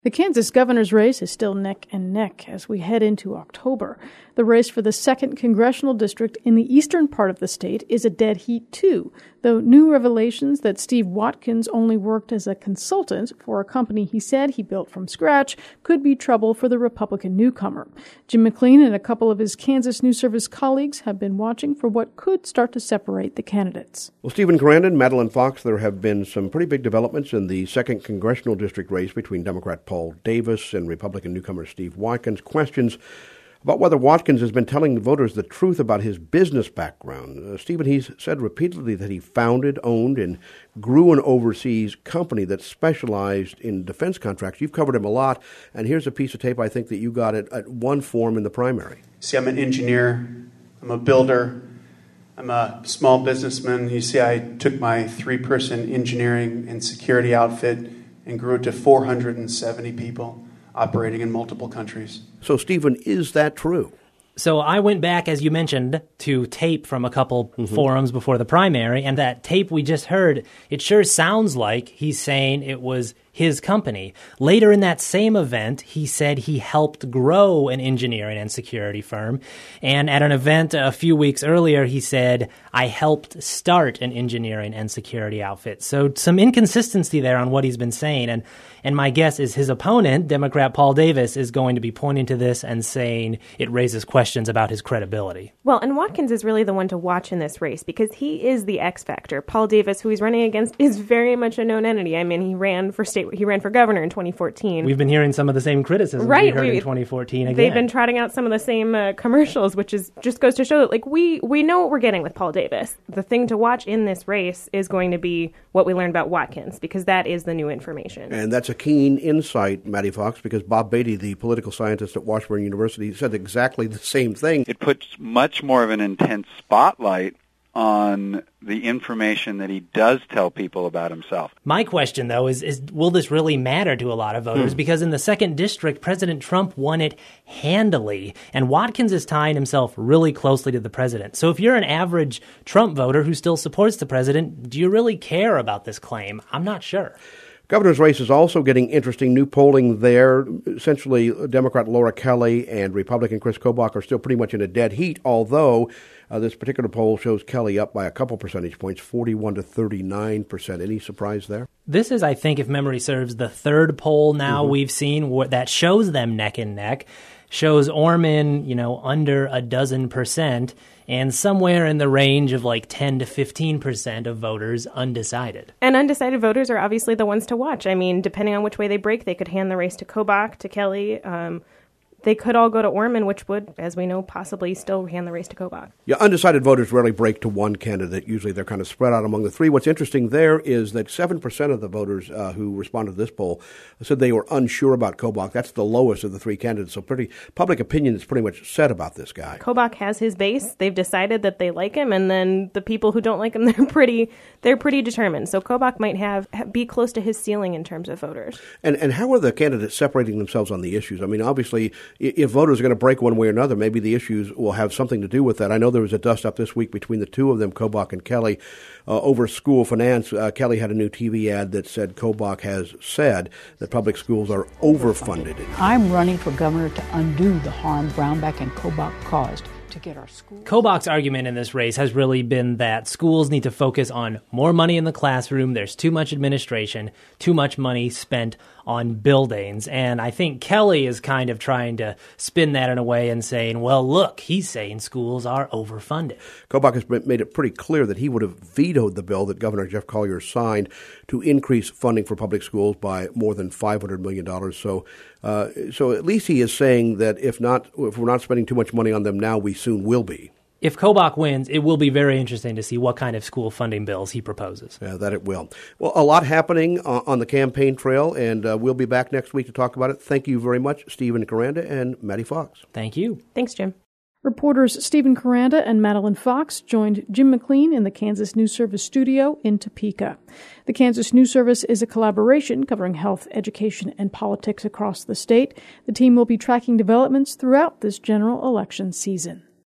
The Kansas governor's race is still neck and neck as we head into October. The race for the 2nd congressional district in the eastern part of the state is a dead heat, too, though new revelations that Steve Watkins only worked as a consultant for a company he said he built from scratch could be trouble for the Republican newcomer. Jim McLean and a couple of his Kansas News Service colleagues have been watching for what could start to separate the candidates. Well, Stephen Caranda and Madeline Fox, there have been some pretty big developments in the 2nd congressional district race between Democrat Paul Davis and Republican newcomer Steve Watkins. Questions about whether Watkins has been telling voters the truth about his business background. Stephen, he's said repeatedly that he founded, owned, and grew an overseas company that specialized in defense contracts. You've covered him a lot, and here's a piece of tape I think that you got at one forum in the primary. See, I'm an engineer, I'm a builder, I'm a small businessman. You see, I took my 3-person engineering and security outfit and grew it to 470 people operating in multiple countries. So, Stephen, is that true? So I went back, as you mentioned, to tape from a couple forums before the primary, and that tape we just heard, it sure sounds like he's saying it was his company. Later in that same event, he said he helped grow an engineering and security firm. And at an event a few weeks earlier, he said, I helped start an engineering and security outfit. So some inconsistency there on what he's been saying. And my guess is his opponent, Democrat Paul Davis, is going to be pointing to this and saying it raises questions about his credibility. Well, and Watkins is really the one to watch in this race because he is the X factor. Paul Davis, who he's running against, is very much a known entity. I mean, he ran for governor in 2014. We've been hearing some of the same criticisms we heard in 2014 again. They've been trotting out some of the same commercials, which is just goes to show that like we know what we're getting with Paul Davis. The thing to watch in this race is going to be what we learned about Watkins, because that is the new information. And that's a keen insight, Maddie Fox, because Bob Beatty, the political scientist at Washburn University, said exactly the same thing. It puts much more of an intense spotlight on the information that he does tell people about himself. My question, though, is will this really matter to a lot of voters? Because in the 2nd district, President Trump won it handily, and Watkins is tying himself really closely to the president. So if you're an average Trump voter who still supports the president, do you really care about this claim? I'm not sure. Governor's race is also getting interesting. New polling there. Essentially, Democrat Laura Kelly and Republican Chris Kobach are still pretty much in a dead heat, although this particular poll shows Kelly up by a couple percentage points, 41 to 39%. Any surprise there? This is, I think, if memory serves, the 3rd poll now we've seen that shows them neck and neck. Shows Orman, under a dozen percent, and somewhere in the range of like 10 to 15% of voters undecided. And undecided voters are obviously the ones to watch. I mean, depending on which way they break, they could hand the race to Kobach, to Kelly. They could all go to Orman, which would, as we know, possibly still hand the race to Kobach. Yeah, undecided voters rarely break to one candidate. Usually they're kind of spread out among the three. What's interesting there is that 7% of the voters who responded to this poll said they were unsure about Kobach. That's the lowest of the three candidates. So public opinion is pretty much set about this guy. Kobach has his base. They've decided that they like him, and then the people who don't like him, they're pretty determined. So Kobach might be close to his ceiling in terms of voters. And how are the candidates separating themselves on the issues? I mean, obviously, if voters are going to break one way or another, maybe the issues will have something to do with that. I know there was a dust-up this week between the two of them, Kobach and Kelly, over school finance. Kelly had a new TV ad that said Kobach has said that public schools are overfunded. I'm running for governor to undo the harm Brownback and Kobach caused to get our schools. Kobach's argument in this race has really been that schools need to focus on more money in the classroom. There's too much administration, too much money spent on buildings. And I think Kelly is kind of trying to spin that in a way and saying, well, look, he's saying schools are overfunded. Kobach has made it pretty clear that he would have vetoed the bill that Governor Jeff Collier signed to increase funding for public schools by more than $500 million. So at least he is saying that if we're not spending too much money on them now, we soon will be. If Kobach wins, it will be very interesting to see what kind of school funding bills he proposes. Yeah, that it will. Well, a lot happening on the campaign trail, and we'll be back next week to talk about it. Thank you very much, Stephen Caranda and Maddie Fox. Thank you. Thanks, Jim. Reporters Stephen Caranda and Madeline Fox joined Jim McLean in the Kansas News Service studio in Topeka. The Kansas News Service is a collaboration covering health, education, and politics across the state. The team will be tracking developments throughout this general election season.